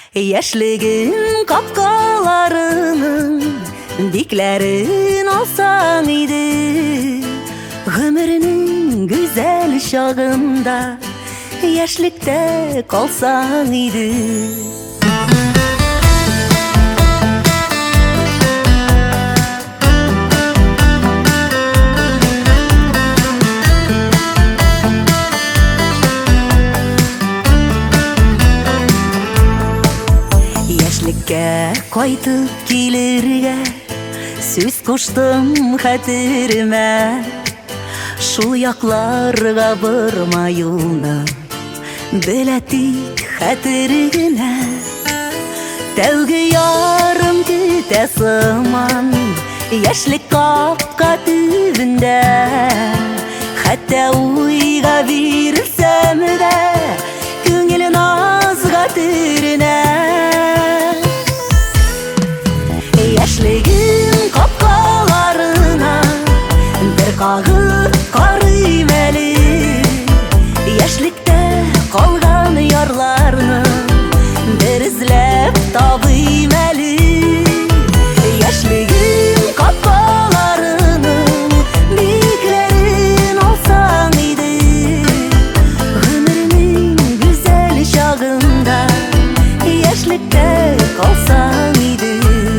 Яшьлегим капкаларының бикләрен алсаң иде, гомернең гүзәл чагында яшьлектә калсаң иде. Кайтып килергә сүз куштым хәтеремә, шул якларга барма юлны белә тик хәтер генә. Тәүге ярым көтә сыман яшьлек капка төбендә, хәтта уйга бирелсәм дә күңел назга төренә. Яшьлегим капкаларына бер кагып карыйм әле, яшьлектә калган ярларны бер эзләп табыйм әле. Яшьлегим капкаларының бикләрен алсаң иде, гомернең гүзәл чагында яшьлектә калсаң иде.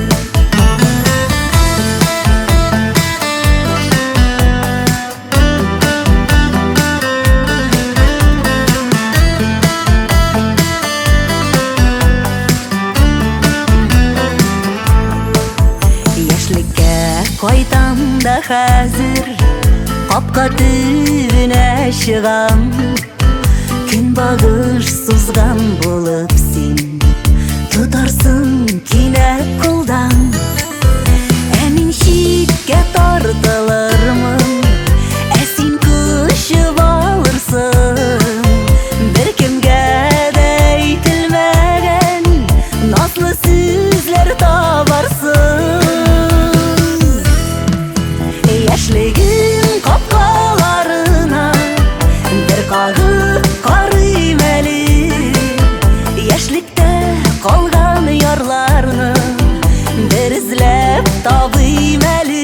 Кайтам да хәзер капка төбенә чыгам, көнбагыш сузган булып син тотарсың кинәт кулдан. Ә мин читкә тартылырмын, ә син күчеп алырсың беркемгә дә әйтелмәгән назлы сүзләр табарсың. Яшьлегим капкаларына бер кагып карыйм әле, яшьлектә калган ярларны бер эзләп табыйм әле.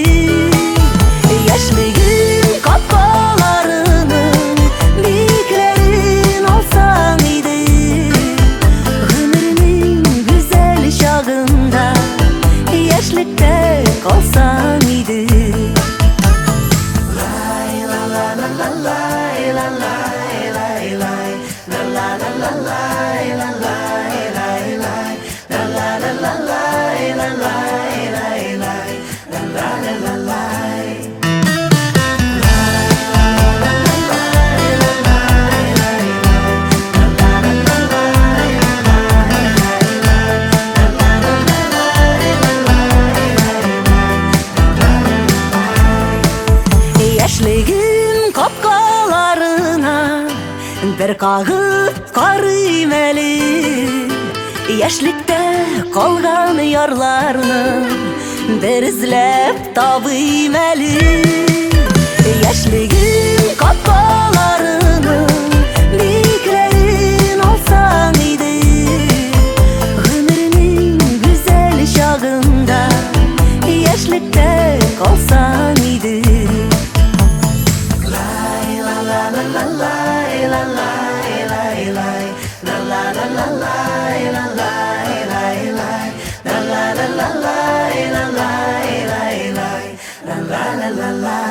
Яшьлегим капкаларының бикләрен алсаң иде, гомернең гүзәл чагында яшьлектә калсаң иде. Яшьлегим капкаларына бер кагып карыйм әле, яшьлектә калган ярларны бер эзләп табыйм әле. Яшьлегим капкаларының бикләрен алсаң иде, гомернең гүзәл чагында яшьлектә калсаң иде. La la la la